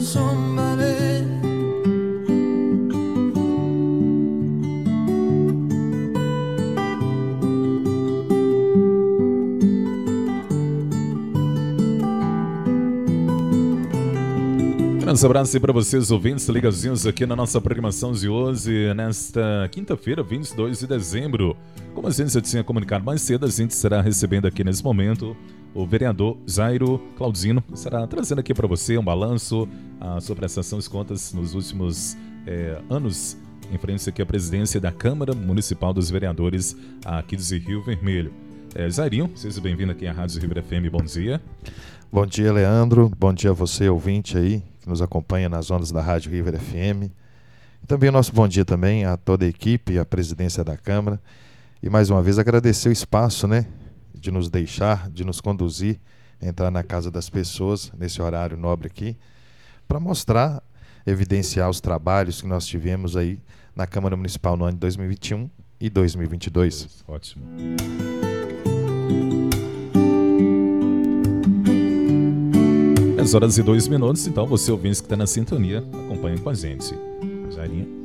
somebody. Grande abraço aí para vocês, ouvintes ligadinhos aqui na nossa programação de hoje, nesta quinta-feira, 22 de dezembro. Como a gente já tinha comunicado mais cedo, a gente estará recebendo aqui nesse momento o vereador Jairo Claudino, que estará trazendo aqui para você um balanço sobre a prestação de contas nos últimos anos, em frente aqui à presidência da Câmara Municipal dos Vereadores aqui de Rio Vermelho. Jairinho, seja bem-vindo aqui à Rádio River FM, bom dia. Bom dia, Leandro, bom dia a você, ouvinte aí, que nos acompanha nas ondas da Rádio River FM. E também o nosso bom dia também a toda a equipe, a presidência da Câmara. E mais uma vez agradecer o espaço, né, de nos deixar, de nos conduzir, entrar na casa das pessoas, nesse horário nobre aqui, para mostrar, evidenciar os trabalhos que nós tivemos aí na Câmara Municipal no ano de 2021 e 2022. Ótimo. As horas e 2 minutos, então você ouvinte que está na sintonia, acompanha com a gente. Jairinho.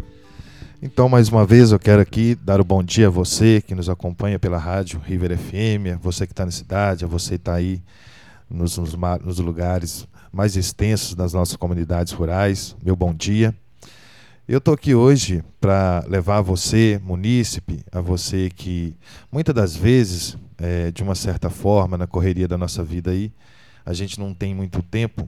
Então, mais uma vez, eu quero aqui dar o bom dia a você que nos acompanha pela rádio River FM, a você que está na cidade, a você que está aí nos lugares mais extensos das nossas comunidades rurais. Meu bom dia. Eu estou aqui hoje para levar a você, munícipe, a você que muitas das vezes, de uma certa forma, na correria da nossa vida aí, a gente não tem muito tempo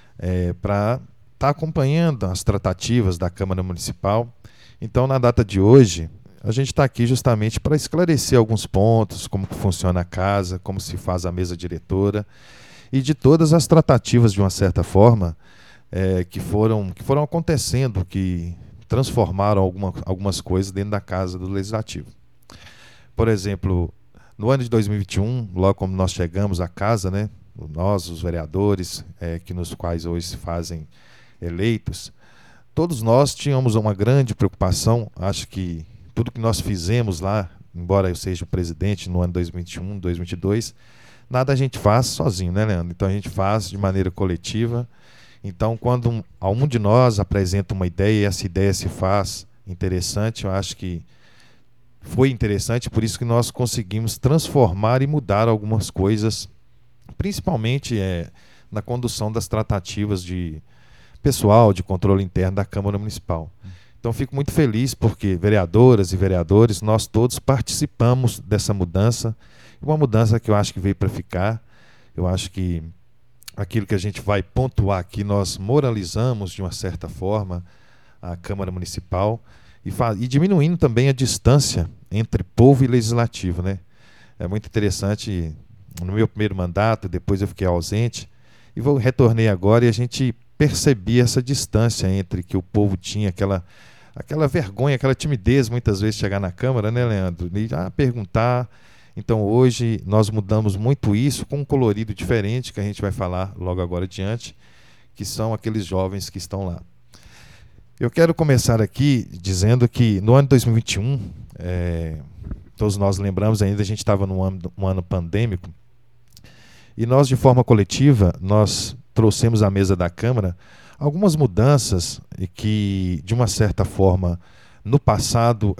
para estar acompanhando as tratativas da Câmara Municipal. Então, na data de hoje, a gente está aqui justamente para esclarecer alguns pontos, como que funciona a casa, como se faz a mesa diretora, e de todas as tratativas, de uma certa forma, que foram acontecendo, que transformaram algumas coisas dentro da Casa do Legislativo. Por exemplo, no ano de 2021, logo como nós chegamos à casa, né, nós, os vereadores, nos quais hoje se fazem eleitos, todos nós tínhamos uma grande preocupação. Acho que tudo que nós fizemos lá, embora eu seja o presidente no ano 2021, 2022, nada a gente faz sozinho, né, Leandro? Então a gente faz de maneira coletiva. Então, quando um de nós apresenta uma ideia e essa ideia se faz interessante, eu acho que foi interessante, por isso que nós conseguimos transformar e mudar algumas coisas, principalmente na condução das tratativas de pessoal, de controle interno da Câmara Municipal. Então, fico muito feliz porque vereadoras e vereadores, nós todos participamos dessa mudança, uma mudança que eu acho que veio para ficar. Eu acho que aquilo que a gente vai pontuar aqui, nós moralizamos de uma certa forma a Câmara Municipal e diminuindo também a distância entre povo e legislativo, né? É muito interessante. No meu primeiro mandato, depois eu fiquei ausente e retornei agora, e a gente percebia essa distância entre que o povo tinha aquela vergonha, aquela timidez muitas vezes de chegar na Câmara, né, Leandro? E perguntar. Então hoje nós mudamos muito isso com um colorido diferente, que a gente vai falar logo agora adiante, que são aqueles jovens que estão lá. Eu quero começar aqui dizendo que no ano de 2021, todos nós lembramos ainda, a gente estava num ano pandêmico, e nós, de forma coletiva, nós trouxemos à mesa da Câmara algumas mudanças e que, de uma certa forma, no passado,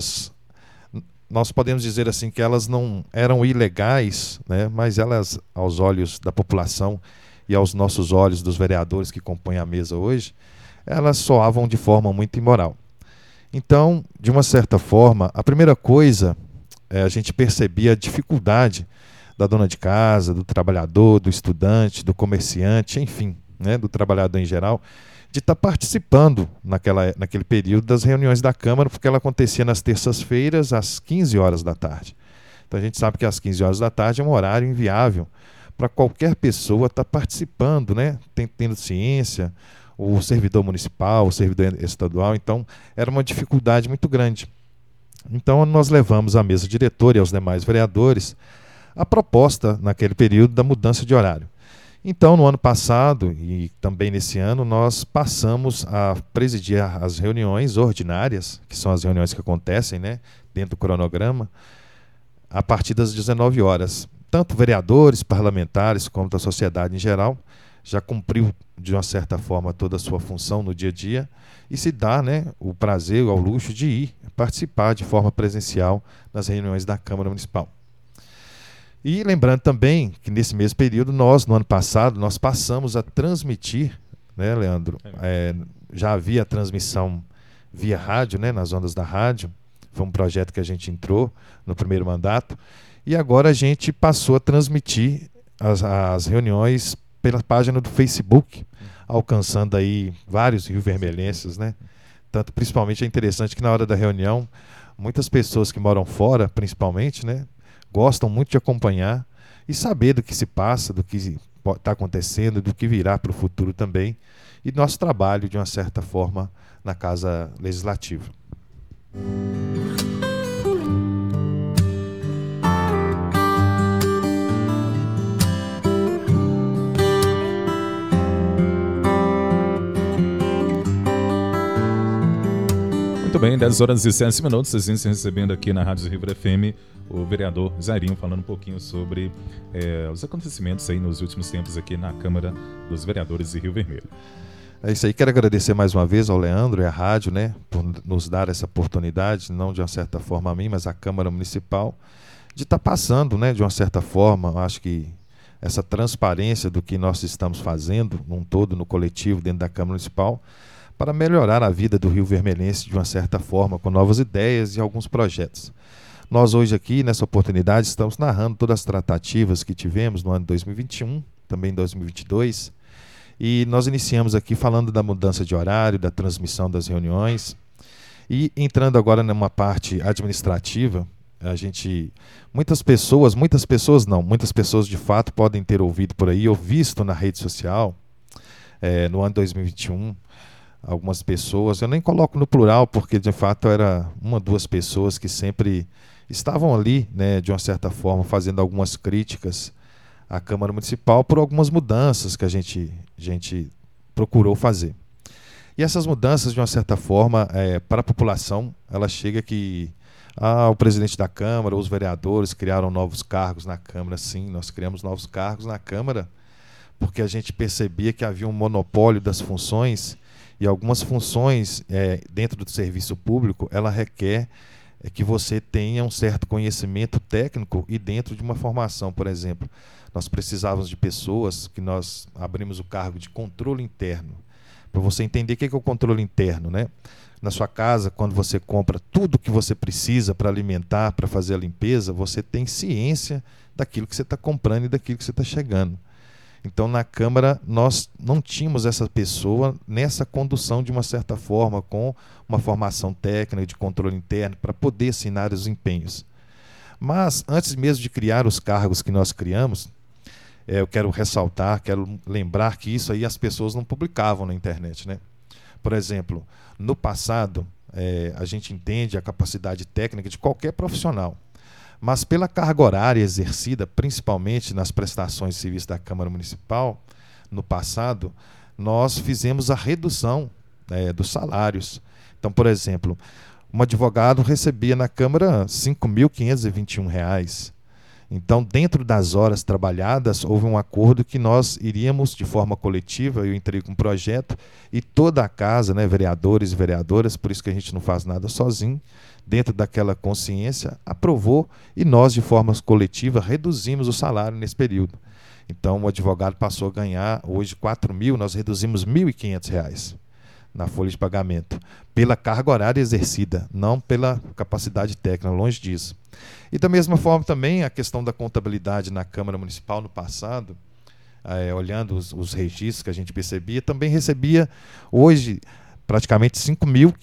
nós podemos dizer assim que elas não eram ilegais, né, mas elas, aos olhos da população e aos nossos olhos dos vereadores que compõem a mesa hoje, elas soavam de forma muito imoral. Então, de uma certa forma, a primeira coisa, a gente percebia a dificuldade da dona de casa, do trabalhador, do estudante, do comerciante, enfim, né, do trabalhador em geral, de estar participando naquele período das reuniões da Câmara, porque ela acontecia nas terças-feiras, às 15 horas da tarde. Então a gente sabe que às 15 horas da tarde é um horário inviável para qualquer pessoa estar participando, né, tendo ciência, o servidor municipal, o servidor estadual. Então era uma dificuldade muito grande. Então nós levamos à mesa diretora e aos demais vereadores a proposta, naquele período, da mudança de horário. Então, no ano passado e também nesse ano, nós passamos a presidir as reuniões ordinárias, que são as reuniões que acontecem, né, dentro do cronograma, a partir das 19 horas. Tanto vereadores, parlamentares, como da sociedade em geral, já cumpriu de uma certa forma toda a sua função no dia a dia e se dá, né, o prazer, ao luxo de ir participar de forma presencial nas reuniões da Câmara Municipal. E lembrando também que nesse mesmo período nós, no ano passado, nós passamos a transmitir, né, Leandro? Já havia a transmissão via rádio, né, nas ondas da rádio. Foi um projeto que a gente entrou no primeiro mandato. E agora a gente passou a transmitir as reuniões pela página do Facebook, alcançando aí vários riovermelhenses, né? Tanto, principalmente é interessante que na hora da reunião, muitas pessoas que moram fora, principalmente, né, gostam muito de acompanhar e saber do que se passa, do que está acontecendo, do que virá para o futuro também, e nosso trabalho, de uma certa forma, na Casa Legislativa. Muito bem, 10 horas e 7 minutos, a gente recebendo aqui na Rádio River FM o vereador Zairinho falando um pouquinho sobre os acontecimentos aí nos últimos tempos aqui na Câmara dos Vereadores de Rio Vermelho. É isso aí, quero agradecer mais uma vez ao Leandro e à rádio, né, por nos dar essa oportunidade, não de uma certa forma a mim, mas à Câmara Municipal, de estar passando, né, de uma certa forma, acho que essa transparência do que nós estamos fazendo, num todo, no coletivo, dentro da Câmara Municipal, para melhorar a vida do Rio Vermelhense de uma certa forma, com novas ideias e alguns projetos. Nós hoje aqui, nessa oportunidade, estamos narrando todas as tratativas que tivemos no ano de 2021, também em 2022, e nós iniciamos aqui falando da mudança de horário, da transmissão das reuniões, e entrando agora numa parte administrativa, muitas pessoas de fato podem ter ouvido por aí, ou visto na rede social, no ano de 2021, algumas pessoas, eu nem coloco no plural, porque de fato era uma, duas pessoas que sempre estavam ali, né, de uma certa forma, fazendo algumas críticas à Câmara Municipal por algumas mudanças que a gente procurou fazer. E essas mudanças, de uma certa forma, para a população, ela chega que o presidente da Câmara, os vereadores criaram novos cargos na Câmara. Sim, nós criamos novos cargos na Câmara, porque a gente percebia que havia um monopólio das funções. E algumas funções dentro do serviço público, ela requer que você tenha um certo conhecimento técnico e dentro de uma formação. Por exemplo, nós precisávamos de pessoas que nós abrimos o cargo de controle interno. Para você entender o que é o controle interno, né? Na sua casa, quando você compra tudo que você precisa para alimentar, para fazer a limpeza, você tem ciência daquilo que você está comprando e daquilo que você está chegando. Então, na Câmara, nós não tínhamos essa pessoa nessa condução de uma certa forma, com uma formação técnica de controle interno, para poder assinar os empenhos. Mas, antes mesmo de criar os cargos que nós criamos, eu quero ressaltar, quero lembrar que isso aí as pessoas não publicavam na internet, né? Por exemplo, no passado, a gente entende a capacidade técnica de qualquer profissional. Mas pela carga horária exercida, principalmente nas prestações de serviço da Câmara Municipal, no passado, nós fizemos a redução dos salários. Então, por exemplo, um advogado recebia na Câmara R$ 5.521. Então, dentro das horas trabalhadas, houve um acordo que nós iríamos, de forma coletiva, eu entrei com um projeto, e toda a casa, né, vereadores e vereadoras, por isso que a gente não faz nada sozinho, dentro daquela consciência, aprovou, e nós, de forma coletiva, reduzimos o salário nesse período. Então, o advogado passou a ganhar, hoje, R$ 4.000, nós reduzimos R$ 1.500 na folha de pagamento, pela carga horária exercida, não pela capacidade técnica, longe disso. E da mesma forma também a questão da contabilidade na Câmara Municipal no passado, olhando os registros que a gente percebia, também recebia hoje praticamente R$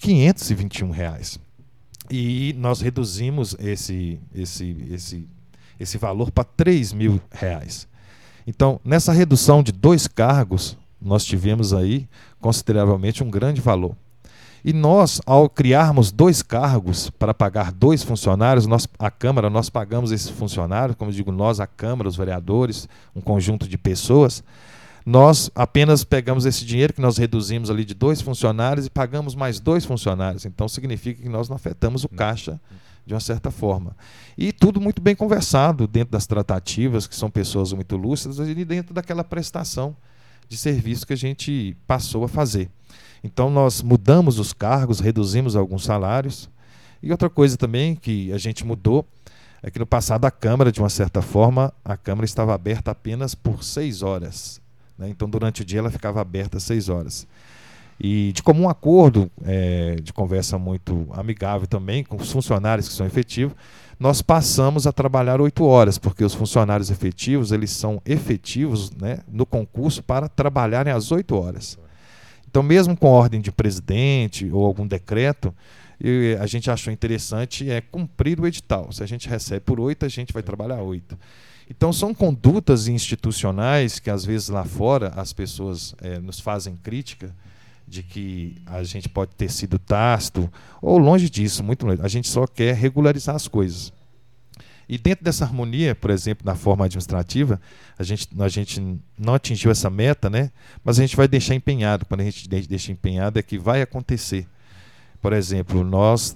5.521. E nós reduzimos esse valor para R$ 3.000. Então, nessa redução de 2 cargos, nós tivemos aí consideravelmente um grande valor. E nós, ao criarmos 2 cargos para pagar 2 funcionários, a Câmara, nós pagamos esses funcionários, como eu digo, nós, a Câmara, os vereadores, um conjunto de pessoas, nós apenas pegamos esse dinheiro que nós reduzimos ali de 2 funcionários e pagamos mais 2 funcionários. Então, significa que nós não afetamos o caixa de uma certa forma. E tudo muito bem conversado dentro das tratativas, que são pessoas muito lúcidas, e dentro daquela prestação de serviço que a gente passou a fazer. Então nós mudamos os cargos, reduzimos alguns salários. E outra coisa também que a gente mudou é que no passado a Câmara, de uma certa forma, a Câmara estava aberta apenas por 6 horas. Né? Então durante o dia ela ficava aberta 6 horas. E de comum acordo, de conversa muito amigável também, com os funcionários que são efetivos, nós passamos a trabalhar 8 horas, porque os funcionários efetivos, eles são efetivos, né, no concurso para trabalharem às 8 horas. Então, mesmo com ordem de presidente ou algum decreto, a gente achou interessante cumprir o edital. Se a gente recebe por 8, a gente vai trabalhar 8. Então, são condutas institucionais que, às vezes, lá fora, as pessoas nos fazem crítica de que a gente pode ter sido tácito, ou longe disso, muito longe. A gente só quer regularizar as coisas. E dentro dessa harmonia, por exemplo, na forma administrativa, a gente não atingiu essa meta, né? Mas a gente vai deixar empenhado. Quando a gente deixa empenhado é que vai acontecer. Por exemplo, nós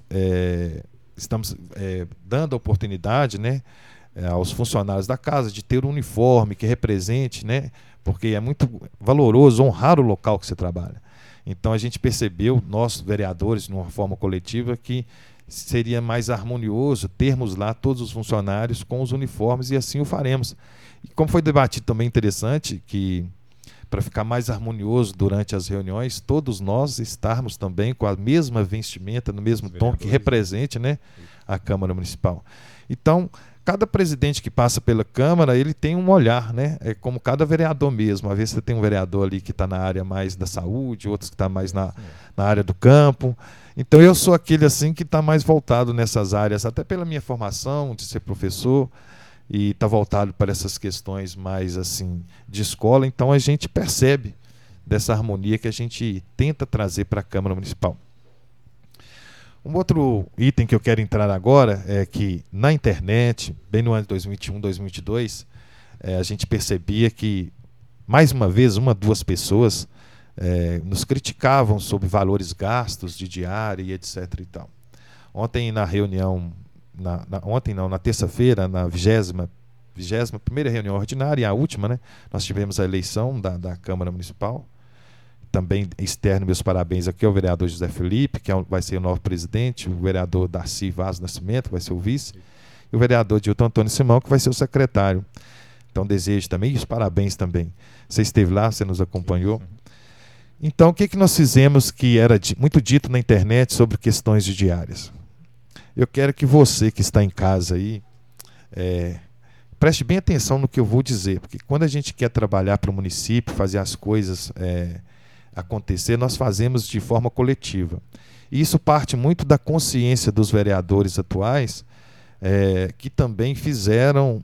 estamos dando a oportunidade, né, aos funcionários da casa de ter um uniforme que represente, né? Porque é muito valoroso honrar o local que você trabalha. Então a gente percebeu, nós vereadores, de uma forma coletiva, que seria mais harmonioso termos lá todos os funcionários com os uniformes e assim o faremos. E como foi debatido também interessante, que para ficar mais harmonioso durante as reuniões, todos nós estarmos também com a mesma vestimenta, no mesmo tom que represente, né, a Câmara Municipal. Então, cada presidente que passa pela Câmara, ele tem um olhar, né? É como cada vereador mesmo. Às vezes você tem um vereador ali que está na área mais da saúde, outros que está mais na área do campo. Então eu sou aquele assim que está mais voltado nessas áreas, até pela minha formação de ser professor, e está voltado para essas questões mais assim de escola. Então a gente percebe dessa harmonia que a gente tenta trazer para a Câmara Municipal. Um outro item que eu quero entrar agora é que na internet, bem no ano de 2021, 2022, a gente percebia que, mais uma vez, 1 ou 2 pessoas nos criticavam sobre valores gastos de diária e etc. E tal. Ontem na reunião, na terça-feira, na 21ª reunião ordinária, e a última, né, nós tivemos a eleição da Câmara Municipal. Também externo meus parabéns aqui ao vereador José Felipe, que vai ser o novo presidente, o vereador Darcy Vaz Nascimento, que vai ser o vice, e o vereador Dilton Antônio Simão, que vai ser o secretário. Então desejo também, e os parabéns também. Você esteve lá, você nos acompanhou. Então o que nós fizemos que era muito dito na internet sobre questões de diárias? Eu quero que você que está em casa aí, preste bem atenção no que eu vou dizer, porque quando a gente quer trabalhar para o município, fazer as coisas acontecer, nós fazemos de forma coletiva. E isso parte muito da consciência dos vereadores atuais, que também fizeram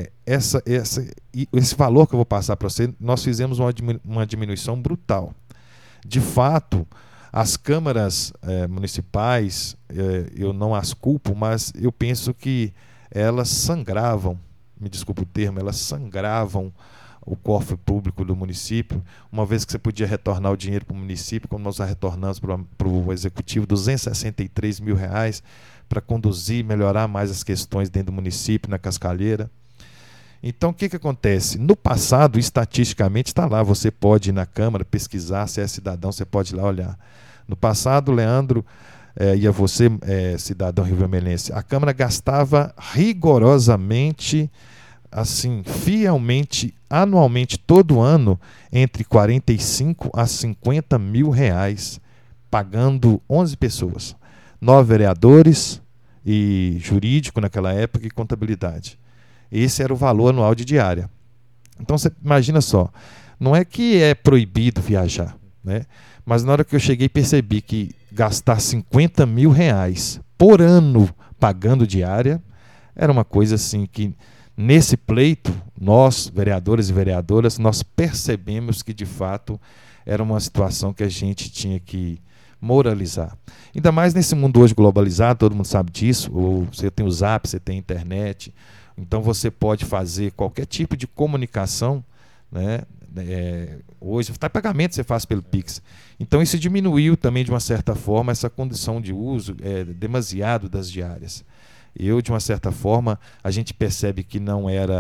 esse valor que eu vou passar para você. Nós fizemos uma diminuição brutal. De fato, as câmaras municipais, eu não as culpo, mas eu penso que elas sangravam, me desculpe o termo, elas sangravam o cofre público do município, uma vez que você podia retornar o dinheiro para o município, como nós já retornamos para o executivo, R$263 mil para conduzir e melhorar mais as questões dentro do município, na Cascalheira. Então, o que acontece? No passado, estatisticamente, está lá, você pode ir na Câmara, pesquisar, se é cidadão, você pode ir lá olhar. No passado, Leandro, e a você, cidadão riovermelhense, a Câmara gastava rigorosamente, assim, fielmente, anualmente, todo ano, entre 45 a 50 mil reais, pagando 11 pessoas, 9 vereadores e jurídico naquela época e contabilidade. Esse era o valor anual de diária. Então você imagina só, não é que é proibido viajar, né? Mas na hora que eu cheguei e percebi que gastar 50 mil reais por ano pagando diária, era uma coisa assim que, nesse pleito, nós, vereadores e vereadoras, nós percebemos que, de fato, era uma situação que a gente tinha que moralizar. Ainda mais nesse mundo hoje globalizado, todo mundo sabe disso, você tem o Zap, você tem a internet, então você pode fazer qualquer tipo de comunicação, né? Hoje, até pagamento você faz pelo Pix. Então isso diminuiu também, de uma certa forma, essa condição de uso demasiado das diárias. De uma certa forma, a gente percebe que não era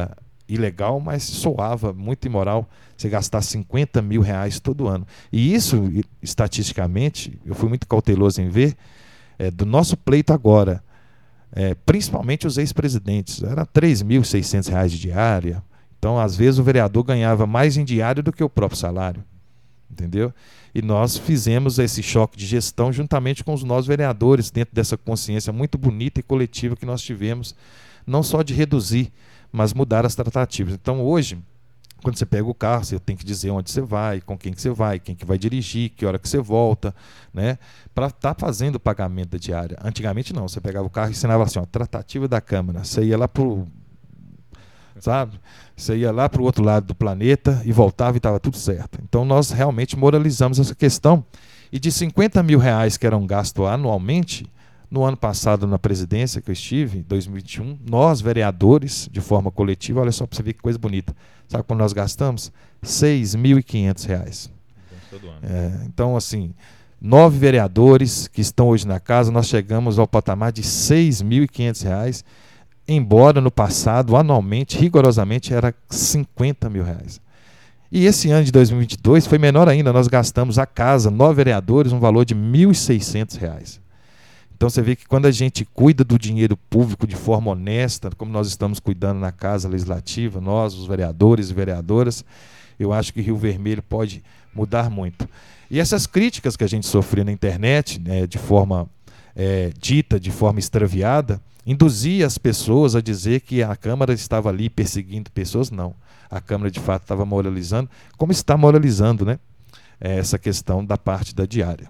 ilegal, mas soava muito imoral você gastar R$50 mil todo ano. E isso, estatisticamente, eu fui muito cauteloso em ver, do nosso pleito agora, principalmente os ex-presidentes, era R$3.600 de diária. Então, às vezes, o vereador ganhava mais em diário do que o próprio salário. Entendeu? E nós fizemos esse choque de gestão juntamente com os nossos vereadores, dentro dessa consciência muito bonita e coletiva que nós tivemos, não só de reduzir, mas mudar as tratativas. Então, hoje, quando você pega o carro, você tem que dizer onde você vai, com quem que você vai, quem que vai dirigir, que hora que você volta, né? Para estar fazendo o pagamento da diária. Antigamente não, você pegava o carro e ensinava assim, ó, tratativa da Câmara. Você ia lá pro, sabe? Você ia lá para o outro lado do planeta e voltava e estava tudo certo. Então nós realmente moralizamos essa questão. E de R$50 mil que eram gastos anualmente, no ano passado, na presidência que eu estive, em 2021, nós, vereadores, de forma coletiva, olha só para você ver que coisa bonita. Sabe quando nós gastamos? R$6.500. Então, assim, 9 vereadores que estão hoje na casa, nós chegamos ao patamar de R$6.500, embora no passado, anualmente, rigorosamente, era R$50 mil. E esse ano de 2022 foi menor ainda, nós gastamos a casa, 9 vereadores, um valor de R$1.600. Então você vê que quando a gente cuida do dinheiro público de forma honesta, como nós estamos cuidando na Casa Legislativa, nós, os vereadores e vereadoras, eu acho que Rio Vermelho pode mudar muito. E essas críticas que a gente sofreu na internet, né, de forma dita, de forma extraviada, induzia as pessoas a dizer que a Câmara estava ali perseguindo pessoas. Não. A Câmara, de fato, estava moralizando, como está moralizando, né, essa questão da parte da diária.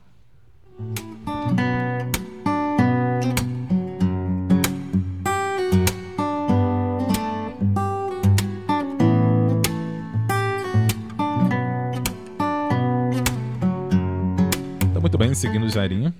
Muito bem, seguindo o Jairinho.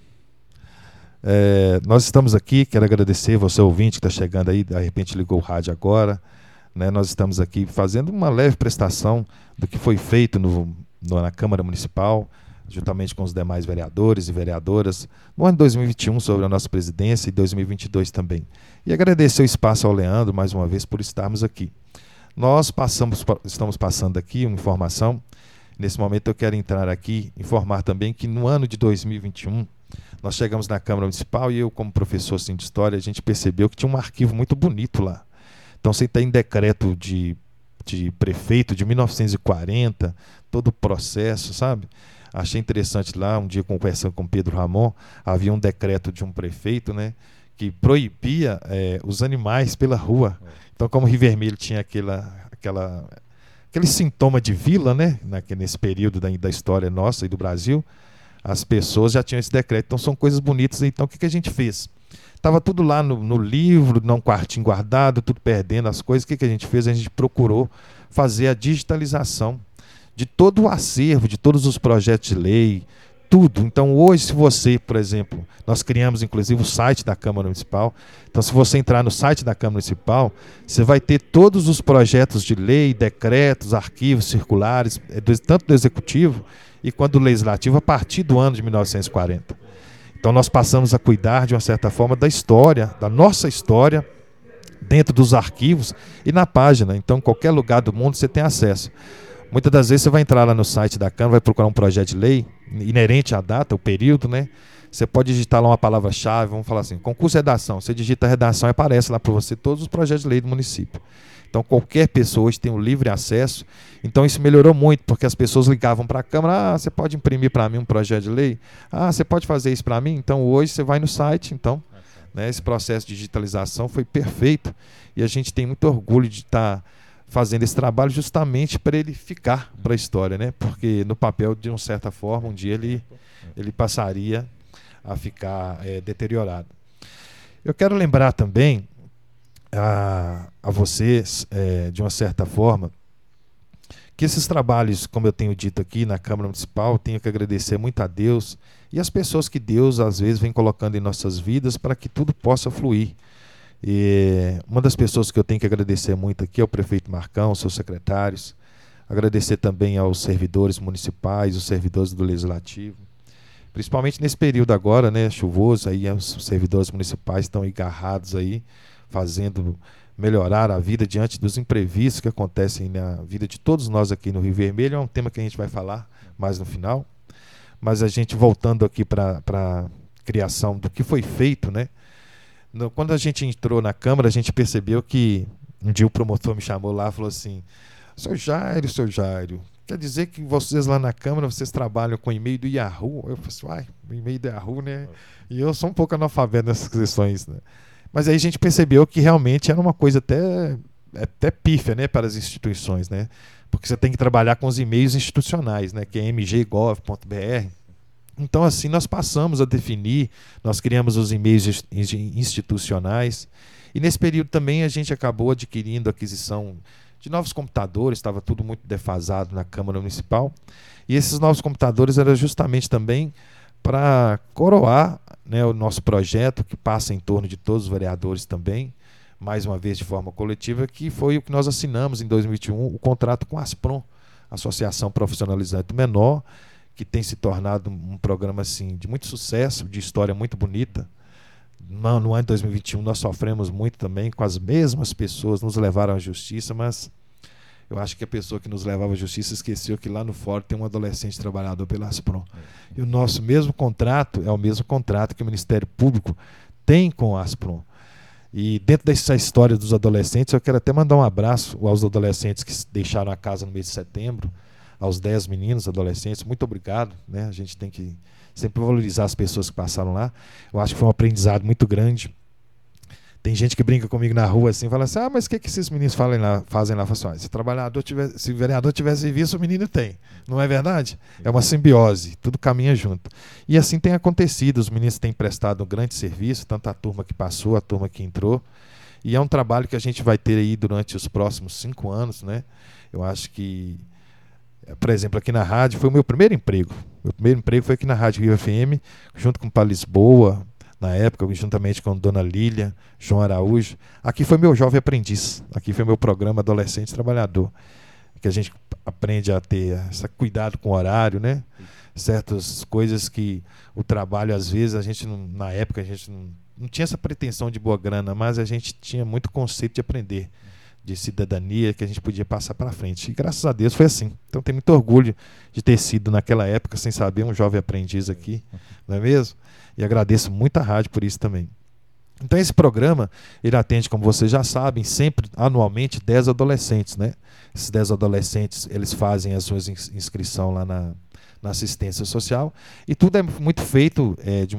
Nós estamos aqui, quero agradecer você ouvinte que está chegando aí, de repente ligou o rádio agora, né? Nós estamos aqui fazendo uma leve prestação do que foi feito na Câmara Municipal, juntamente com os demais vereadores e vereadoras, no ano de 2021 sobre a nossa presidência e 2022 também. E agradecer o espaço ao Leandro, mais uma vez, por estarmos aqui. Nós estamos passando aqui uma informação. Nesse momento eu quero entrar aqui, informar também que no ano de 2021, nós chegamos na Câmara Municipal e eu, como professor assim, de História, a gente percebeu que tinha um arquivo muito bonito lá. Então você tem decreto de prefeito de 1940, todo o processo, sabe? Achei interessante lá, um dia conversando com Pedro Ramon, havia um decreto de um prefeito, né, que proibia os animais pela rua. Então, como Rio Vermelho tinha aquele sintoma de vila, né, nesse período da história nossa e do Brasil, as pessoas já tinham esse decreto. Então são coisas bonitas. Então o que a gente fez? Estava tudo lá no livro, num quartinho guardado, tudo perdendo as coisas. O que a gente fez? A gente procurou fazer a digitalização de todo o acervo, de todos os projetos de lei, tudo. Então hoje, se você, por exemplo, nós criamos inclusive o site da Câmara Municipal. Então se você entrar no site da Câmara Municipal, você vai ter todos os projetos de lei, decretos, arquivos, circulares, tanto do Executivo e quanto do Legislativo, a partir do ano de 1940. Então nós passamos a cuidar, de uma certa forma, da história, da nossa história, dentro dos arquivos e na página. Então, em qualquer lugar do mundo você tem acesso. Muitas das vezes você vai entrar lá no site da Câmara, vai procurar um projeto de lei, inerente à data, o período, né? Você pode digitar lá uma palavra-chave, vamos falar assim, concurso de redação. Você digita a redação e aparece lá para você todos os projetos de lei do município. Então, qualquer pessoa hoje tem um livre acesso. Então, isso melhorou muito, porque as pessoas ligavam para a Câmara, você pode imprimir para mim um projeto de lei? Você pode fazer isso para mim? Então, hoje você vai no site, então, né, esse processo de digitalização foi perfeito e a gente tem muito orgulho de estar fazendo esse trabalho justamente para ele ficar para a história, né? Porque no papel, de uma certa forma, um dia ele passaria a ficar deteriorado. Eu quero lembrar também a vocês, de uma certa forma, que esses trabalhos, como eu tenho dito aqui na Câmara Municipal, tenho que agradecer muito a Deus e as pessoas que Deus às vezes vem colocando em nossas vidas para que tudo possa fluir. E uma das pessoas que eu tenho que agradecer muito aqui é o prefeito Marcão, seus secretários, agradecer também aos servidores municipais, os servidores do Legislativo, principalmente nesse período agora, né, chuvoso, aí os servidores municipais estão agarrados aí, fazendo melhorar a vida diante dos imprevistos que acontecem na vida de todos nós aqui no Rio Vermelho. É um tema que a gente vai falar mais no final. Mas a gente voltando aqui para a criação do que foi feito, né? Quando a gente entrou na Câmara, a gente percebeu que um dia o promotor me chamou lá e falou assim: seu Jairo, quer dizer que vocês lá na Câmara, vocês trabalham com e-mail do Yahoo? Eu falei assim, o e-mail do Yahoo, né? E eu sou um pouco analfabeto nessas questões, né? Mas aí a gente percebeu que realmente era uma coisa até pífia, né, para as instituições, né? Porque você tem que trabalhar com os e-mails institucionais, né, que é mg.gov.br. Então, assim, nós passamos a definir, nós criamos os e-mails institucionais, e nesse período também a gente acabou adquirindo a aquisição de novos computadores, estava tudo muito defasado na Câmara Municipal, e esses novos computadores eram justamente também para coroar, né, o nosso projeto, que passa em torno de todos os vereadores também, mais uma vez de forma coletiva, que foi o que nós assinamos em 2021, o contrato com a Asprom, Associação Profissionalizante do Menor, que tem se tornado um programa assim, de muito sucesso, de história muito bonita. No ano de 2021 nós sofremos muito também com as mesmas pessoas, nos levaram à justiça, mas eu acho que a pessoa que nos levava à justiça esqueceu que lá no fórum tem um adolescente trabalhador pela Asprom. E o nosso mesmo contrato é o mesmo contrato que o Ministério Público tem com a Asprom. E dentro dessa história dos adolescentes, eu quero até mandar um abraço aos adolescentes que deixaram a casa no mês de setembro, aos 10 meninos adolescentes. Muito obrigado, né? A gente tem que sempre valorizar as pessoas que passaram lá. Eu acho que foi um aprendizado muito grande. Tem gente que brinca comigo na rua assim, fala assim, mas o que esses meninos fazem lá? Fala assim, se o vereador tivesse serviço, o menino tem. Não é verdade? É uma simbiose, tudo caminha junto. E assim tem acontecido, os meninos têm prestado um grande serviço, tanto a turma que passou, a turma que entrou. E é um trabalho que a gente vai ter aí durante os próximos 5 anos, né? Eu acho que, por exemplo, aqui na rádio, foi o meu primeiro emprego. Meu primeiro emprego foi aqui na Rádio Rio FM, junto com o Lisboa, na época, juntamente com a Dona Lília, João Araújo. Aqui foi meu jovem aprendiz, aqui foi meu programa Adolescente Trabalhador, que a gente aprende a ter cuidado com o horário, né? Certas coisas que o trabalho, às vezes, a gente não, na época, a gente não tinha essa pretensão de boa grana, mas a gente tinha muito conceito de aprender, de cidadania, que a gente podia passar para frente. E graças a Deus foi assim. Então tenho muito orgulho de ter sido, naquela época, sem saber, um jovem aprendiz aqui, não é mesmo? E agradeço muito a rádio por isso também. Então esse programa, ele atende, como vocês já sabem, sempre, anualmente, 10 adolescentes, né? Esses 10 adolescentes, eles fazem a sua inscrição lá na assistência social, e tudo é muito feito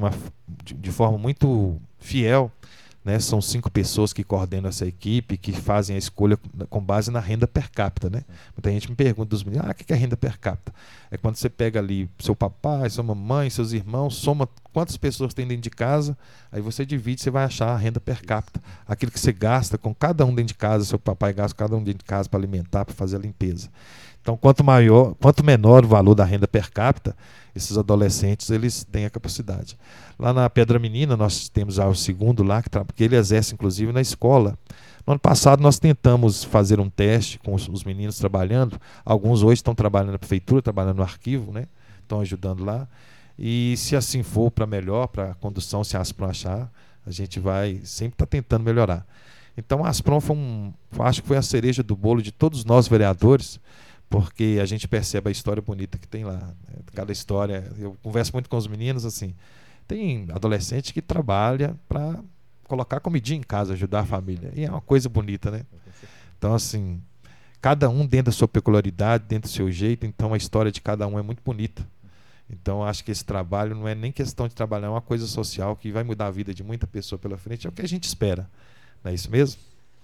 de forma muito fiel, né? São 5 pessoas que coordenam essa equipe, que fazem a escolha com base na renda per capita, né? Muita gente me pergunta dos meninos, o que é renda per capita? É quando você pega ali seu papai, sua mamãe, seus irmãos, soma quantas pessoas tem dentro de casa, aí você divide, você vai achar a renda per capita. Aquilo que você gasta com cada um dentro de casa, seu papai gasta com cada um dentro de casa para alimentar, para fazer a limpeza. Então, quanto menor o valor da renda per capita, esses adolescentes, eles têm a capacidade. Lá na Pedra Menina, nós temos o segundo lá, que ele exerce, inclusive, na escola. No ano passado, nós tentamos fazer um teste com os meninos trabalhando. Alguns hoje estão trabalhando na prefeitura, trabalhando no arquivo, né? Estão ajudando lá. E se assim for para melhor, para a condução, se a Asprom achar, a gente vai sempre estar tentando melhorar. Então, a Asprom acho que foi a cereja do bolo de todos nós vereadores, porque a gente percebe a história bonita que tem lá, né? Cada história, eu converso muito com os meninos, assim, tem adolescente que trabalha para colocar comidinha em casa, ajudar a família, e é uma coisa bonita, né? Então, assim, cada um dentro da sua peculiaridade, dentro do seu jeito, então a história de cada um é muito bonita. Então, acho que esse trabalho não é nem questão de trabalhar, é uma coisa social que vai mudar a vida de muita pessoa pela frente, é o que a gente espera, não é isso mesmo?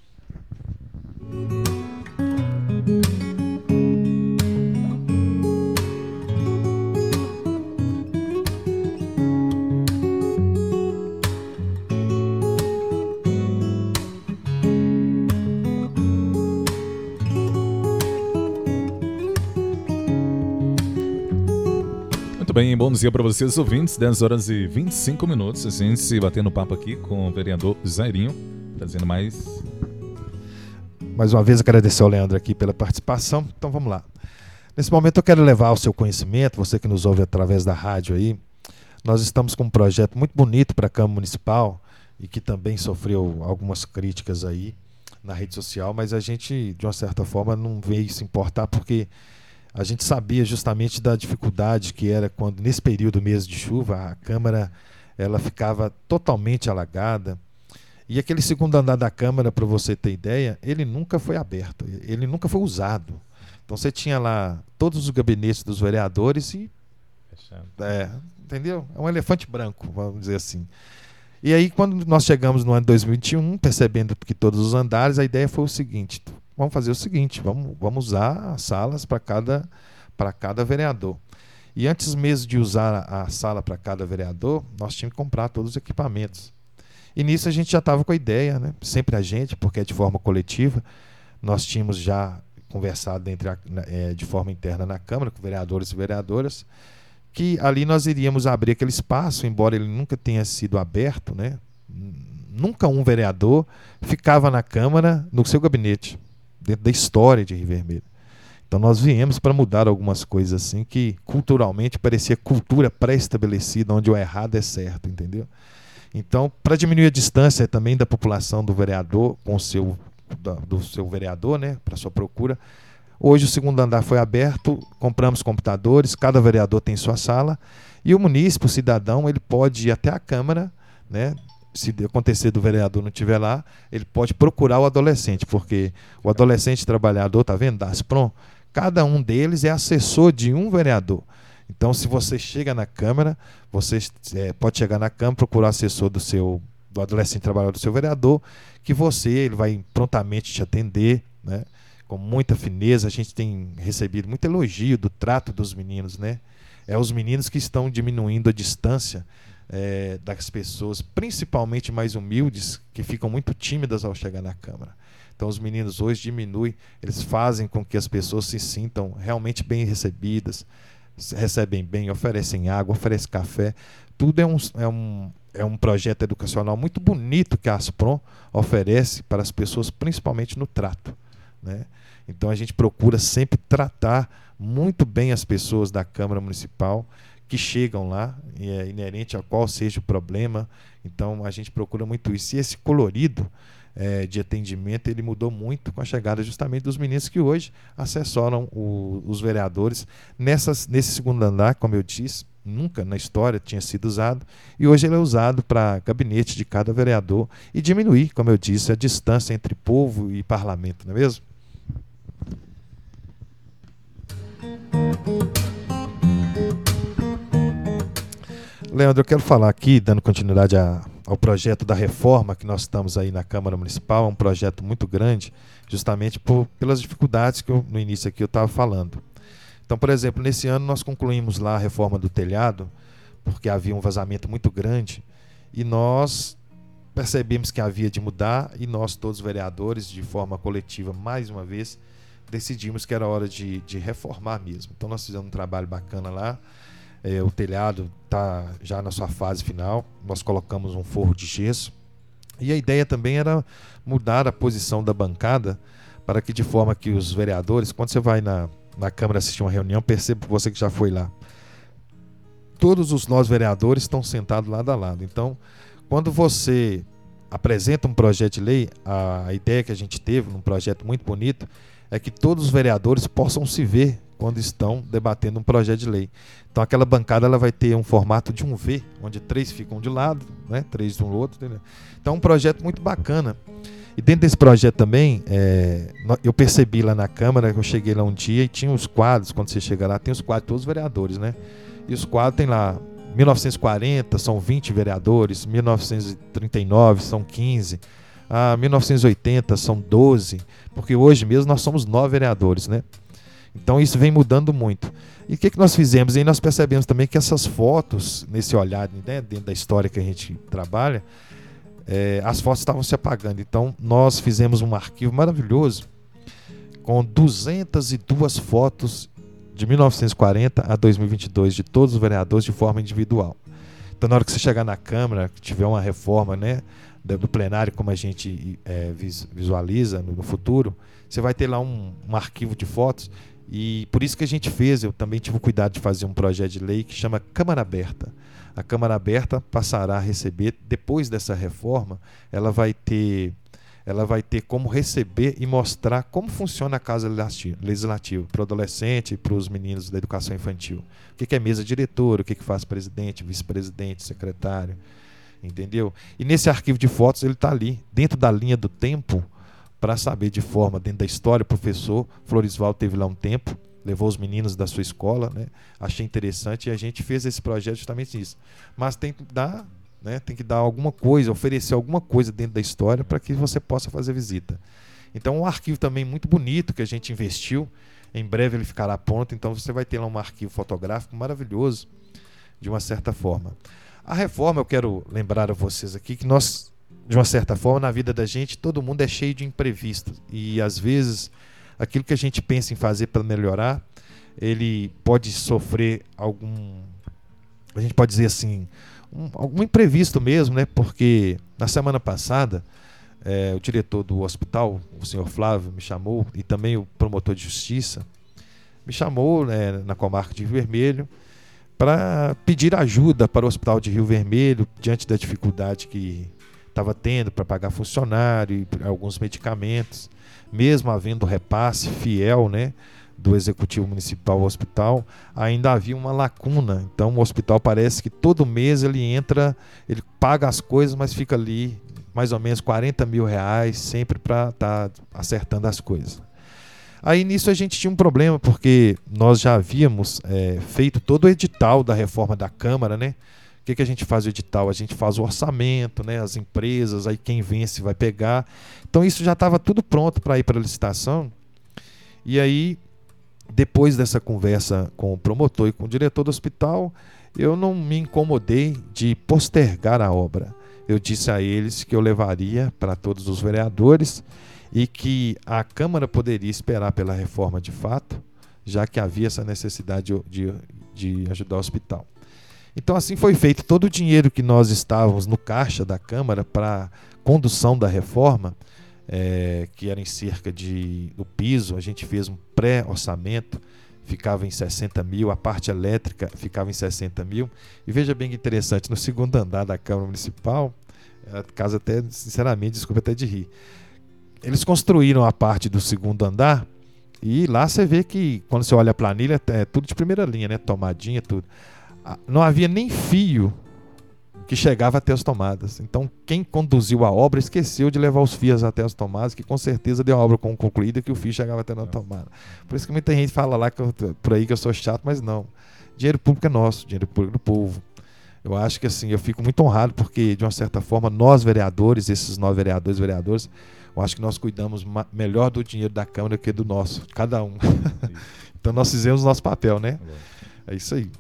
Bem, bom dia para vocês, ouvintes, 10 horas e 25 minutos, a gente se batendo papo aqui com o vereador Jairinho, trazendo mais uma vez agradecer ao Leandro aqui pela participação. Então vamos lá. Nesse momento eu quero levar ao seu conhecimento, você que nos ouve através da rádio aí, nós estamos com um projeto muito bonito para a Câmara Municipal e que também sofreu algumas críticas aí na rede social, mas a gente, de uma certa forma, não veio se importar, porque a gente sabia justamente da dificuldade que era quando, nesse período mesmo de chuva, a Câmara ela ficava totalmente alagada. E aquele segundo andar da Câmara, para você ter ideia, ele nunca foi aberto, ele nunca foi usado. Então você tinha lá todos os gabinetes dos vereadores e... entendeu? É um elefante branco, vamos dizer assim. E aí, quando nós chegamos no ano de 2021, percebendo que todos os andares, a ideia foi o seguinte: vamos fazer o seguinte, vamos usar as salas para cada vereador. E antes mesmo de usar a sala para cada vereador, nós tínhamos que comprar todos os equipamentos. E nisso a gente já estava com a ideia, né? Sempre a gente, porque é de forma coletiva, nós tínhamos já conversado de forma interna na Câmara, com vereadores e vereadoras, que ali nós iríamos abrir aquele espaço, embora ele nunca tenha sido aberto, né? Nunca um vereador ficava na Câmara no seu gabinete, dentro da história de Rio Vermelho. Então nós viemos para mudar algumas coisas assim que culturalmente parecia cultura pré-estabelecida, onde o errado é certo, entendeu? Então, para diminuir a distância também da população do vereador com do seu vereador, né, para sua procura, hoje o segundo andar foi aberto, compramos computadores, cada vereador tem sua sala, e o munícipe, o cidadão, ele pode ir até a Câmara, né? Se acontecer do vereador não estiver lá, ele pode procurar o adolescente, porque o adolescente trabalhador, está vendo, da Asprom, cada um deles é assessor de um vereador. Então, se você chega na Câmara, você pode chegar na Câmara, procurar o assessor do adolescente trabalhador do seu vereador, que ele vai prontamente te atender, né? Com muita fineza. A gente tem recebido muito elogio do trato dos meninos, né? É os meninos que estão diminuindo a distância das pessoas, principalmente mais humildes, que ficam muito tímidas ao chegar na Câmara. Então os meninos hoje diminuem, eles fazem com que as pessoas se sintam realmente bem recebidas, recebem bem, oferecem água, oferecem café. Tudo é um projeto educacional muito bonito que a Asprom oferece para as pessoas, principalmente no trato, né? Então a gente procura sempre tratar muito bem as pessoas da Câmara Municipal que chegam lá, e é inerente a qual seja o problema. Então a gente procura muito isso. E esse colorido de atendimento, ele mudou muito com a chegada justamente dos meninos que hoje assessoram os vereadores nesse segundo andar, como eu disse, nunca na história tinha sido usado, e hoje ele é usado para gabinete de cada vereador e diminuir, como eu disse, a distância entre povo e parlamento, não é mesmo? Leandro, eu quero falar aqui, dando continuidade ao projeto da reforma que nós estamos aí na Câmara Municipal. É um projeto muito grande, justamente pelas dificuldades que no início aqui eu estava falando. Então, por exemplo, nesse ano nós concluímos lá a reforma do telhado, porque havia um vazamento muito grande, e nós percebemos que havia de mudar, e nós todos vereadores, de forma coletiva, mais uma vez, decidimos que era hora de reformar mesmo. Então nós fizemos um trabalho bacana lá. O telhado está já na sua fase final, nós colocamos um forro de gesso, e a ideia também era mudar a posição da bancada, para que de forma que os vereadores, quando você vai na Câmara assistir uma reunião, perceba, você que já foi lá, todos nós vereadores estão sentados lado a lado. Então, quando você apresenta um projeto de lei, a ideia que a gente teve num projeto muito bonito é que todos os vereadores possam se ver quando estão debatendo um projeto de lei. Então aquela bancada ela vai ter um formato de um V, onde 3 ficam de lado, né? 3 de um outro. Entendeu? Então é um projeto muito bacana. E dentro desse projeto também, eu percebi lá na Câmara, eu cheguei lá um dia e tinha os quadros, quando você chega lá, tem os quadros de todos os vereadores, né? E os quadros tem lá, 1940 são 20 vereadores, 1939 são 15, 1980 são 12, porque hoje mesmo nós somos 9 vereadores, né? Então isso vem mudando muito. E o que nós fizemos? E aí nós percebemos também que essas fotos, nesse olhar, né, dentro da história que a gente trabalha, as fotos estavam se apagando. Então nós fizemos um arquivo maravilhoso com 202 fotos de 1940 a 2022 de todos os vereadores de forma individual. Então na hora que você chegar na Câmara, que tiver uma reforma, né, do plenário, como a gente visualiza no futuro, você vai ter lá um arquivo de fotos. E por isso que a gente eu também tive o cuidado de fazer um projeto de lei que chama Câmara Aberta. A Câmara Aberta passará a receber, depois dessa reforma, ela vai ter ela vai ter como receber e mostrar como funciona a casa legislativa para o adolescente e para os meninos da educação infantil. O que é mesa diretora, o que faz presidente, vice-presidente, secretário, entendeu? E nesse arquivo de fotos ele está ali, dentro da linha do tempo, para saber de forma, dentro da história. O professor Florisvaldo teve lá um tempo, levou os meninos da sua escola, né? Achei interessante e a gente fez esse projeto justamente isso. Mas tem que dar, né? Tem que dar alguma coisa, oferecer alguma coisa dentro da história para que você possa fazer visita. Então, um arquivo também muito bonito que a gente investiu. Em breve ele ficará pronto, então você vai ter lá um arquivo fotográfico maravilhoso, de uma certa forma. A reforma, eu quero lembrar a vocês aqui que nós, de uma certa forma, na vida da gente, todo mundo é cheio de imprevistos. E, às vezes, aquilo que a gente pensa em fazer para melhorar, ele pode sofrer algum, a gente pode dizer assim, algum imprevisto mesmo, né? Porque na semana passada, o diretor do hospital, o senhor Flávio, me chamou, e também o promotor de justiça, me chamou, né, na comarca de Rio Vermelho, para pedir ajuda para o hospital de Rio Vermelho, diante da dificuldade que estava tendo para pagar funcionário e alguns medicamentos, mesmo havendo repasse fiel, né, do executivo municipal ao hospital, ainda havia uma lacuna. Então o hospital parece que todo mês ele entra, ele paga as coisas, mas fica ali mais ou menos R$40 mil, sempre para estar acertando as coisas. Aí nisso a gente tinha um problema, porque nós já havíamos feito todo o edital da reforma da Câmara, né? O que a gente faz o edital? A gente faz o orçamento, né? As empresas, aí quem vence vai pegar. Então isso já estava tudo pronto para ir para a licitação. E aí, depois dessa conversa com o promotor e com o diretor do hospital, eu não me incomodei de postergar a obra. Eu disse a eles que eu levaria para todos os vereadores e que a Câmara poderia esperar pela reforma de fato, já que havia essa necessidade de ajudar o hospital. Então assim foi feito. Todo o dinheiro que nós estávamos no caixa da Câmara para condução da reforma, que era em cerca do piso, a gente fez um pré-orçamento, ficava em 60 mil, a parte elétrica ficava em 60 mil. E veja bem que interessante, no segundo andar da Câmara Municipal, a casa até, sinceramente, desculpa até de rir, eles construíram a parte do segundo andar e lá você vê que, quando você olha a planilha, é tudo de primeira linha, né? Tomadinha, tudo. Não havia nem fio que chegava até as tomadas. Então, quem conduziu a obra esqueceu de levar os fios até as tomadas, que com certeza deu a obra como concluída, que o fio chegava até na tomada. Por isso que muita gente fala lá por aí que eu sou chato, mas não. Dinheiro público é nosso, dinheiro público do povo. Eu acho que assim, eu fico muito honrado porque, de uma certa forma, nós vereadores, esses 9 vereadores, eu acho que nós cuidamos melhor do dinheiro da Câmara que do nosso, de cada um. Então nós fizemos o nosso papel, né? É isso aí.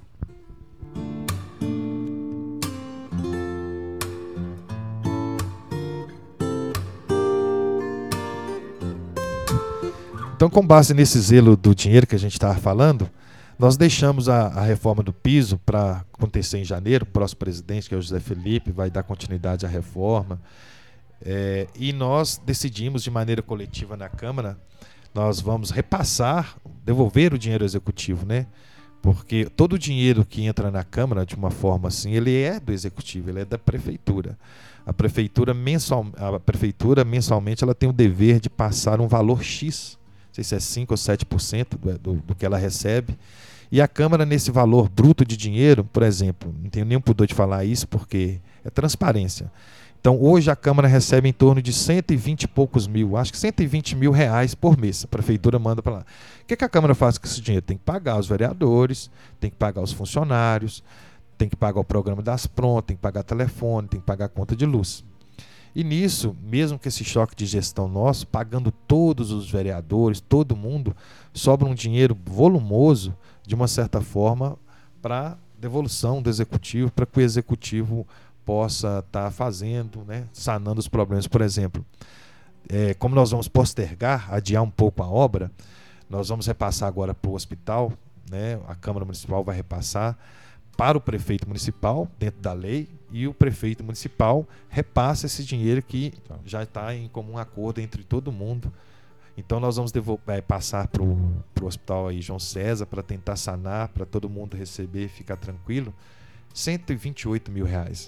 Então, com base nesse zelo do dinheiro que a gente estava falando, nós deixamos a reforma do piso para acontecer em janeiro. O próximo presidente, que é o José Felipe, vai dar continuidade à reforma. E nós decidimos, de maneira coletiva na Câmara, nós vamos repassar, devolver o dinheiro executivo, né? Porque todo o dinheiro que entra na Câmara, de uma forma assim, ele é do Executivo, ele é da Prefeitura. A Prefeitura, mensalmente, ela tem o dever de passar um valor X, não sei se é 5% ou 7% do que ela recebe. E a Câmara, nesse valor bruto de dinheiro, por exemplo, não tenho nenhum pudor de falar isso porque é transparência. Então, hoje a Câmara recebe em torno de 120 e poucos mil, acho que 120 mil reais por mês. A Prefeitura manda para lá. O que a Câmara faz com esse dinheiro? Tem que pagar os vereadores, tem que pagar os funcionários, tem que pagar o programa das prontas, tem que pagar telefone, tem que pagar a conta de luz. E nisso, mesmo que esse choque de gestão nosso, pagando todos os vereadores, todo mundo, sobra um dinheiro volumoso, de uma certa forma, para devolução do Executivo, para que o Executivo possa estar fazendo, né, sanando os problemas. Por exemplo, como nós vamos postergar, adiar um pouco a obra, nós vamos repassar agora para o hospital, né, a Câmara Municipal vai repassar para o prefeito municipal, dentro da lei, e o prefeito municipal repassa esse dinheiro que já está em comum acordo entre todo mundo. Então nós vamos passar para o hospital aí, João César, para tentar sanar, para todo mundo receber e ficar tranquilo, 128 mil reais.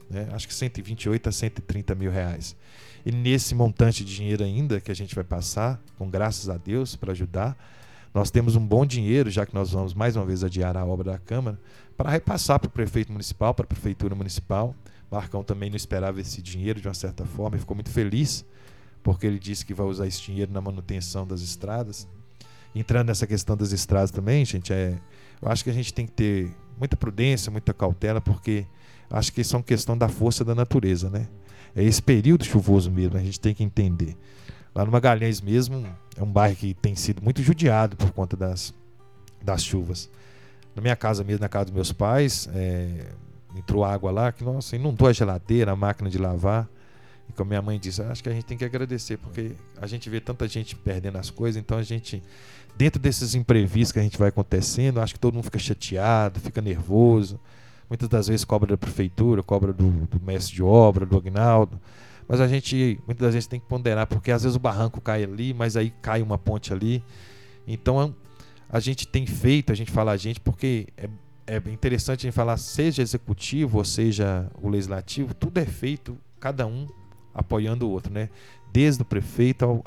né? Acho que 128 a 130 mil reais. E nesse montante de dinheiro ainda que a gente vai passar, com graças a Deus, para ajudar, nós temos um bom dinheiro, já que nós vamos mais uma vez adiar a obra da Câmara, para repassar para o prefeito municipal, para a prefeitura municipal. Marcão também não esperava esse dinheiro de uma certa forma e ficou muito feliz, porque ele disse que vai usar esse dinheiro na manutenção das estradas. Entrando nessa questão das estradas também, gente, eu acho que a gente tem que ter muita prudência, muita cautela, porque acho que são questão da força da natureza, né? É esse período chuvoso mesmo, a gente tem que entender. Lá no Magalhães mesmo, é um bairro que tem sido muito judiado por conta das chuvas. Na minha casa mesmo, na casa dos meus pais, entrou água lá, que nossa, inundou a geladeira, a máquina de lavar. E como minha mãe disse, acho que a gente tem que agradecer, porque a gente vê tanta gente perdendo as coisas, então a gente, dentro desses imprevistos que a gente vai acontecendo, acho que todo mundo fica chateado, fica nervoso. Muitas das vezes cobra da prefeitura, cobra do mestre de obra, do Aguinaldo. Mas a gente, muitas das vezes, tem que ponderar, porque às vezes o barranco cai ali, mas aí cai uma ponte ali. Então a gente tem feito, a gente fala a gente, porque é interessante a gente falar, seja executivo ou seja o legislativo, tudo é feito, cada um apoiando o outro, né? Desde o prefeito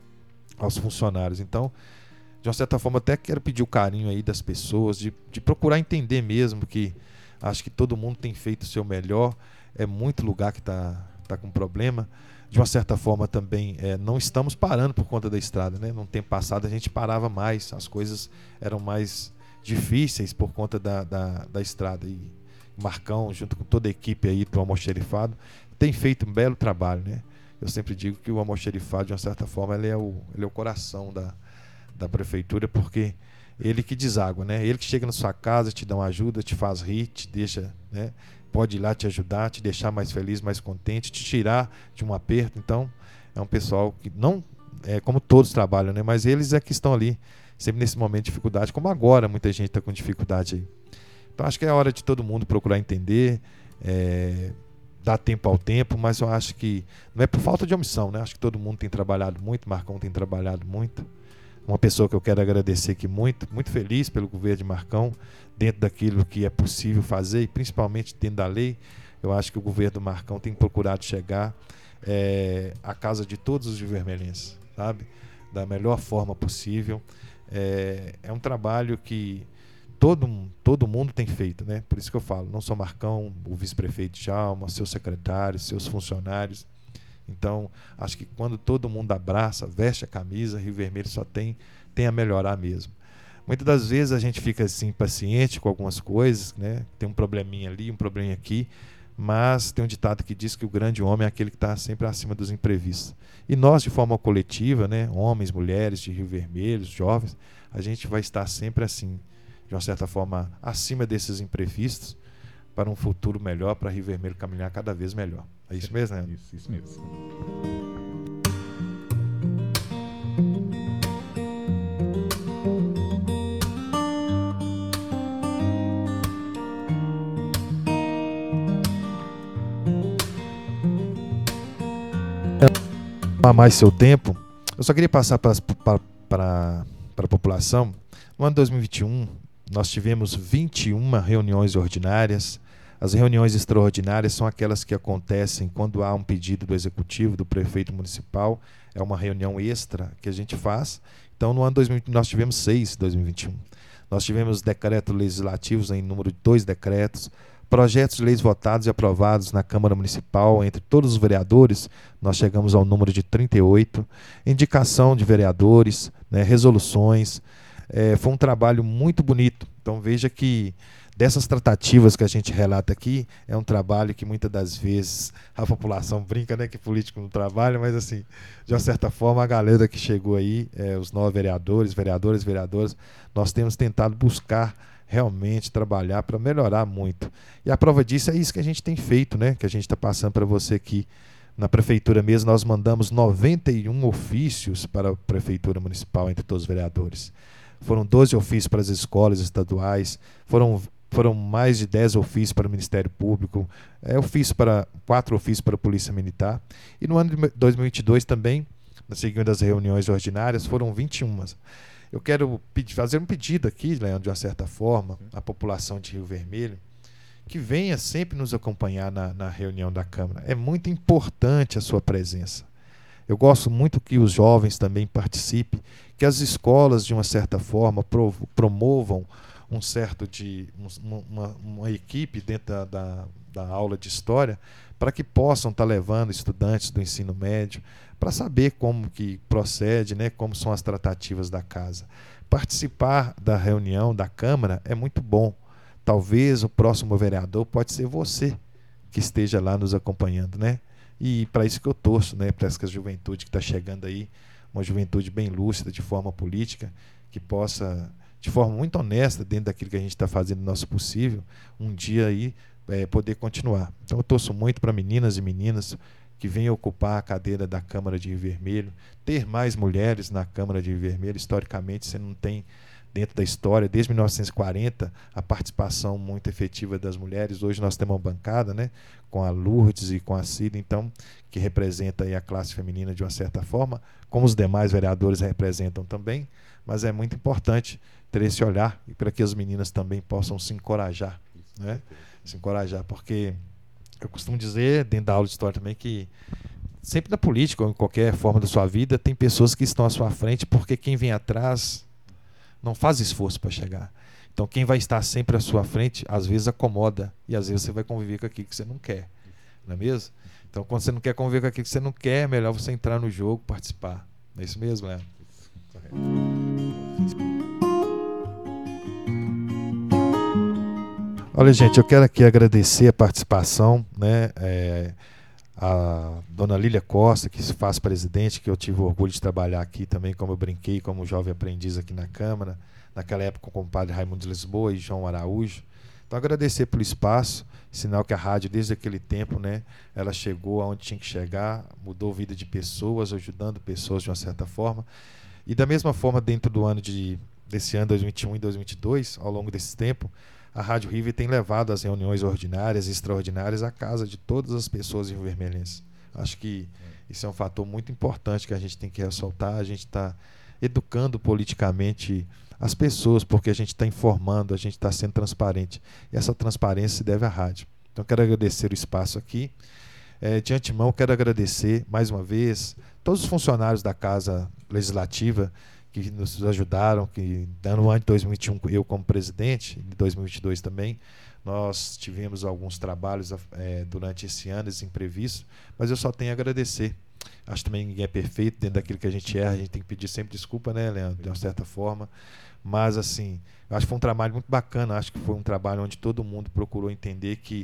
aos funcionários. Então, de uma certa forma, até quero pedir o carinho aí das pessoas, de procurar entender mesmo que acho que todo mundo tem feito o seu melhor. É muito lugar que está com problema. De uma certa forma também não estamos parando por conta da estrada, né? No tempo passado a gente parava mais, as coisas eram mais difíceis por conta da estrada. E Marcão, junto com toda a equipe aí do Almoxarifado, tem feito um belo trabalho, né? Eu sempre digo que o Almoxarifado, de uma certa forma, ele é o coração da prefeitura, porque ele que deságua, né? Ele que chega na sua casa, te dá uma ajuda, te faz rir, te deixa, né? Pode ir lá te ajudar, te deixar mais feliz, mais contente, te tirar de um aperto. Então, é um pessoal que não é como todos trabalham, né? Mas eles é que estão ali, sempre nesse momento de dificuldade, como agora muita gente está com dificuldade aí. Então, acho que é a hora de todo mundo procurar entender, dar tempo ao tempo, mas eu acho que não é por falta de omissão, né? Acho que todo mundo tem trabalhado muito, Marcão tem trabalhado muito. Uma pessoa que eu quero agradecer aqui muito, muito feliz pelo governo de Marcão, dentro daquilo que é possível fazer, e principalmente dentro da lei. Eu acho que o governo do Marcão tem procurado chegar à casa de todos os vermelhenses, sabe? Da melhor forma possível. É um trabalho que todo mundo tem feito, né? Por isso que eu falo, não só Marcão, o vice-prefeito Djalma, seus secretários, seus funcionários. Então, acho que quando todo mundo abraça, veste a camisa, Rio Vermelho só tem a melhorar mesmo. Muitas das vezes a gente fica assim, impaciente com algumas coisas, né? Tem um probleminha ali, um probleminha aqui, mas tem um ditado que diz que o grande homem é aquele que está sempre acima dos imprevistos. E nós, de forma coletiva, né? Homens, mulheres de Rio Vermelho, jovens, a gente vai estar sempre assim, de uma certa forma, acima desses imprevistos, para um futuro melhor, para Rio Vermelho caminhar cada vez melhor. É isso mesmo, né? Isso mesmo. Mais seu tempo, eu só queria passar para a população. No ano de 2021, nós tivemos 21 reuniões ordinárias. As reuniões extraordinárias são aquelas que acontecem quando há um pedido do executivo, do prefeito municipal. É uma reunião extra que a gente faz. Então, no ano 2020, nós tivemos 6 em 2021. Nós tivemos decretos legislativos em número de 2 decretos, projetos de leis votados e aprovados na Câmara Municipal, entre todos os vereadores, nós chegamos ao número de 38, indicação de vereadores, né, resoluções. Foi um trabalho muito bonito. Então, veja que dessas tratativas que a gente relata aqui, é um trabalho que muitas das vezes a população brinca, né, que político não trabalha, mas assim, de uma certa forma, a galera que chegou aí, os 9 vereadores, vereadoras, nós temos tentado buscar realmente trabalhar para melhorar muito. E a prova disso é isso que a gente tem feito, né, que a gente está passando para você aqui. Na prefeitura mesmo, nós mandamos 91 ofícios para a prefeitura municipal entre todos os vereadores. Foram 12 ofícios para as escolas estaduais, foram mais de 10 ofícios para o Ministério Público, 4 ofícios para a Polícia Militar. E no ano de 2022 também, na seguinte das reuniões ordinárias, foram 21. Eu quero fazer um pedido aqui, Leandro, de uma certa forma, à população de Rio Vermelho, que venha sempre nos acompanhar na reunião da Câmara. É muito importante a sua presença. Eu gosto muito que os jovens também participem, que as escolas, de uma certa forma, promovam uma equipe dentro da aula de história, para que possam estar levando estudantes do ensino médio, para saber como que procede, né, como são as tratativas da casa. Participar da reunião da Câmara é muito bom. Talvez o próximo vereador pode ser você que esteja lá nos acompanhando, né? E para isso que eu torço, né? Para essa juventude que está chegando aí, uma juventude bem lúcida de forma política, que possa, de forma muito honesta, dentro daquilo que a gente está fazendo, nosso possível, um dia aí poder continuar. Então eu torço muito para meninas e meninas que venham ocupar a cadeira da Câmara de Rio Vermelho, ter mais mulheres na Câmara de Rio Vermelho. Historicamente, você não tem, dentro da história, desde 1940, a participação muito efetiva das mulheres. Hoje nós temos uma bancada, né, com a Lourdes e com a Cida, então, que representa aí a classe feminina de uma certa forma, como os demais vereadores representam também, mas é muito importante ter esse olhar e para que as meninas também possam se encorajar, né? Se encorajar, porque eu costumo dizer, dentro da aula de história também, que sempre na política ou em qualquer forma da sua vida, tem pessoas que estão à sua frente porque quem vem atrás não faz esforço para chegar. Então quem vai estar sempre à sua frente, às vezes acomoda, e às vezes você vai conviver com aquilo que você não quer, não é mesmo? Então quando você não quer conviver com aquilo que você não quer, é melhor você entrar no jogo, participar. Não é isso mesmo, Leandro? Olha, gente, eu quero aqui agradecer a participação, né, a dona Lília Costa, que se faz presidente, que eu tive o orgulho de trabalhar aqui também, como eu brinquei, como jovem aprendiz aqui na Câmara, naquela época com o padre Raimundo de Lisboa e João Araújo. Então, agradecer pelo espaço, sinal que a rádio, desde aquele tempo, né, ela chegou aonde tinha que chegar, mudou a vida de pessoas, ajudando pessoas de uma certa forma. E da mesma forma, dentro do ano desse ano 2021 e 2022, ao longo desse tempo, a Rádio River tem levado as reuniões ordinárias e extraordinárias à casa de todas as pessoas rio-vermelhenses. Acho que isso é um fator muito importante que a gente tem que ressaltar. A gente está educando politicamente as pessoas, porque a gente está informando, a gente está sendo transparente. E essa transparência se deve à rádio. Então, quero agradecer o espaço aqui. De antemão, quero agradecer, mais uma vez, todos os funcionários da Casa Legislativa que nos ajudaram, que no ano de 2021, eu como presidente, em 2022 também, nós tivemos alguns trabalhos durante esse ano, esses imprevistos, mas eu só tenho a agradecer. Acho também que ninguém é perfeito, dentro daquilo que a gente erra, a gente tem que pedir sempre desculpa, né, Leandro, de uma certa forma, mas assim, eu acho que foi um trabalho muito bacana, acho que foi um trabalho onde todo mundo procurou entender que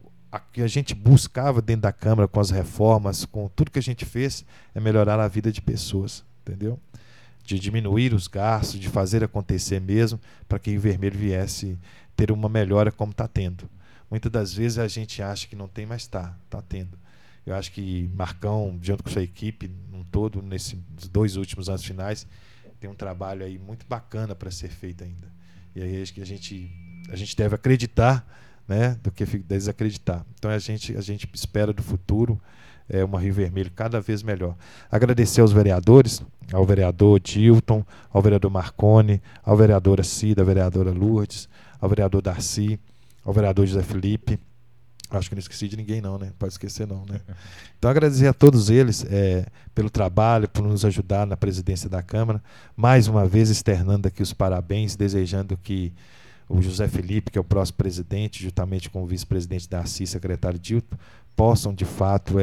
a gente buscava dentro da Câmara, com as reformas, com tudo que a gente fez, é melhorar a vida de pessoas, entendeu? De diminuir os gastos, de fazer acontecer mesmo, para que o Vermelho viesse ter uma melhora como está tendo. Muitas das vezes a gente acha que não tem, mas está tendo. Eu acho que Marcão, junto com sua equipe, um todo, nesses 2 últimos anos finais, tem um trabalho aí muito bacana para ser feito ainda. E aí acho que a gente deve acreditar, né, do que desacreditar. Então a gente espera do futuro uma Rio Vermelho cada vez melhor. Agradecer aos vereadores, ao vereador Dilton, ao vereador Marconi, ao vereadora Cida, à vereadora Lourdes, ao vereador Darcy, ao vereador José Felipe. Acho que não esqueci de ninguém não, né? Pode esquecer não, né? Então agradecer a todos eles pelo trabalho, por nos ajudar na presidência da Câmara. Mais uma vez externando aqui os parabéns, desejando que o José Felipe, que é o próximo presidente, juntamente com o vice-presidente Darcy, secretário Dilton, possam de fato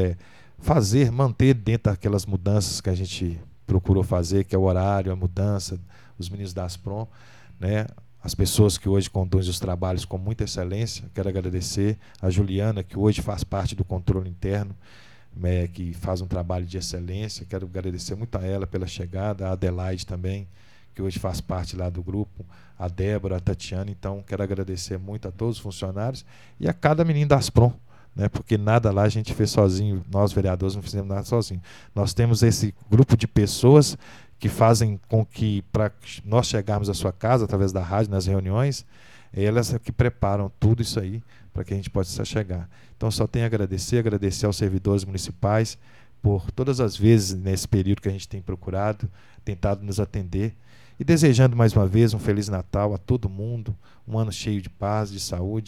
manter dentro daquelas mudanças que a gente procurou fazer, que é o horário, a mudança, os meninos da Asprom, né? As pessoas que hoje conduzem os trabalhos com muita excelência. Quero agradecer a Juliana, que hoje faz parte do controle interno, que faz um trabalho de excelência. Quero agradecer muito a ela pela chegada, a Adelaide também, que hoje faz parte lá do grupo, a Débora, a Tatiana. Então, quero agradecer muito a todos os funcionários e a cada menino da Asprom, né, porque nada lá a gente fez sozinho, nós vereadores não fizemos nada sozinho. Nós temos esse grupo de pessoas que fazem com que, para nós chegarmos à sua casa, através da rádio, nas reuniões, elas que preparam tudo isso aí para que a gente possa chegar. Então, só tenho a agradecer aos servidores municipais por todas as vezes, nesse período que a gente tem procurado, tentado nos atender, e desejando mais uma vez um Feliz Natal a todo mundo, um ano cheio de paz, de saúde,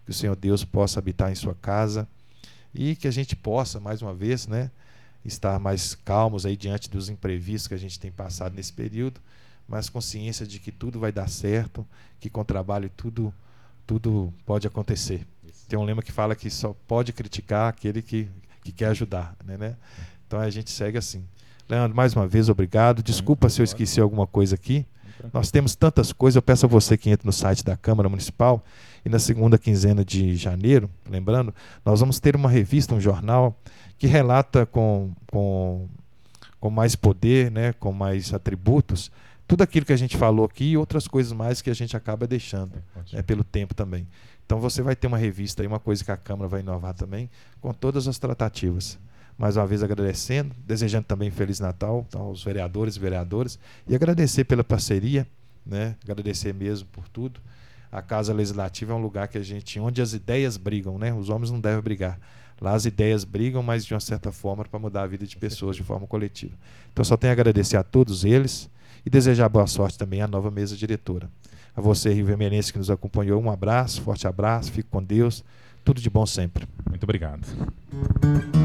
que o Senhor Deus possa habitar em sua casa e que a gente possa, mais uma vez, né, estar mais calmos aí diante dos imprevistos que a gente tem passado nesse período, mas consciência de que tudo vai dar certo, que com trabalho tudo pode acontecer. Tem um lema que fala que só pode criticar aquele que quer ajudar, né? Então a gente segue assim. Leandro, mais uma vez, obrigado. Desculpa se eu esqueci alguma coisa aqui. Nós temos tantas coisas. Eu peço a você que entre no site da Câmara Municipal e na segunda quinzena de janeiro, lembrando, nós vamos ter uma revista, um jornal que relata com mais poder, né, com mais atributos, tudo aquilo que a gente falou aqui e outras coisas mais que a gente acaba deixando, né, pelo tempo também. Então você vai ter uma revista aí, uma coisa que a Câmara vai inovar também, com todas as tratativas. Mais uma vez agradecendo, desejando também Feliz Natal aos vereadores e vereadoras e agradecer pela parceria, né? Agradecer mesmo por tudo. A Casa Legislativa é um lugar que onde as ideias brigam, né? Os homens não devem brigar. Lá as ideias brigam, mas de uma certa forma para mudar a vida de pessoas de forma coletiva. Então só tenho a agradecer a todos eles e desejar boa sorte também à nova mesa diretora. A você, Rio Vermelhense, que nos acompanhou, um abraço, forte abraço, fique com Deus, tudo de bom sempre. Muito obrigado.